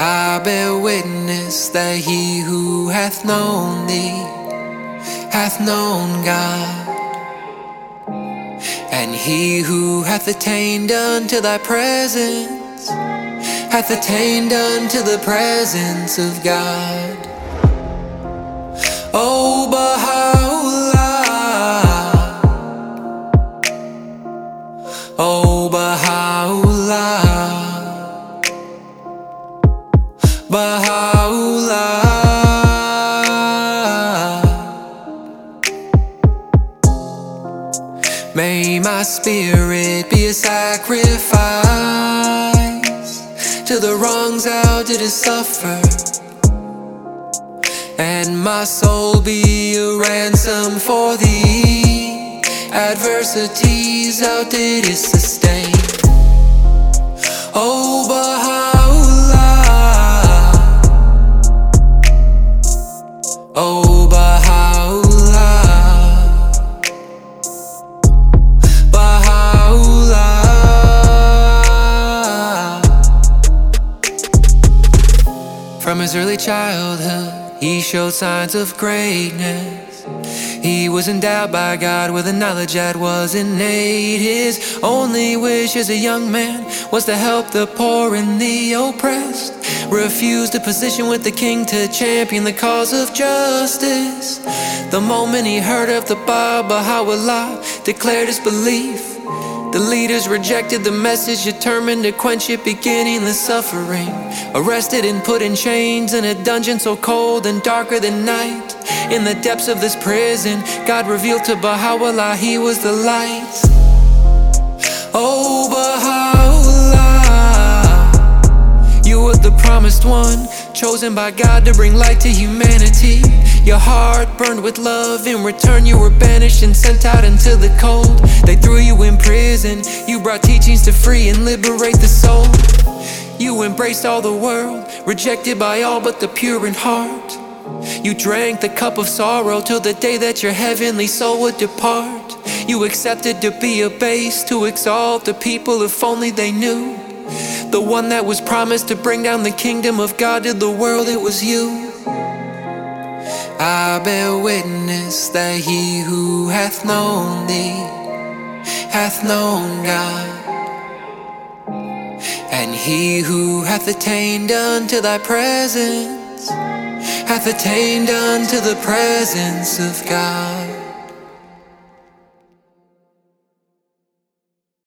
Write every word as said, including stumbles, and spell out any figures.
I bear witness that he who hath known thee hath known God, and he who hath attained unto thy presence hath attained unto the presence of God. Oh, Baha'u'llah, oh, Baha'u'llah, Baha'u'llah. May my spirit be a sacrifice to the wrongs thou didst suffer, and my soul be a ransom for the adversities thou didst sustain. Oh, Baha'u'llah, oh, Baha'u'llah, Baha'u'llah. From his early childhood he showed signs of greatness. He was endowed by God with a knowledge that was innate. His only wish as a young man was to help the poor and the oppressed. Refused a position with the king to champion the cause of justice. The moment he heard of the Bab, Baha'u'llah declared his belief. The leaders rejected the message, determined to quench it, beginning the suffering. Arrested and put in chains in a dungeon so cold and darker than night. In the depths of this prison, God revealed to Baha'u'llah he was the light. Oh, Baha'u'llah, you were the promised one, chosen by God to bring light to humanity. Your heart burned with love. In return you were banished and sent out into the cold. They threw you in prison. You brought teachings to free and liberate the soul. You embraced all the world, rejected by all but the pure in heart. You drank the cup of sorrow till the day that your heavenly soul would depart. You accepted to be abased, to exalt the people if only they knew. The one that was promised to bring down the kingdom of God to the world, it was you. I bear witness that he who hath known thee hath known God, and he who hath attained unto thy presence hath attained unto the presence of God.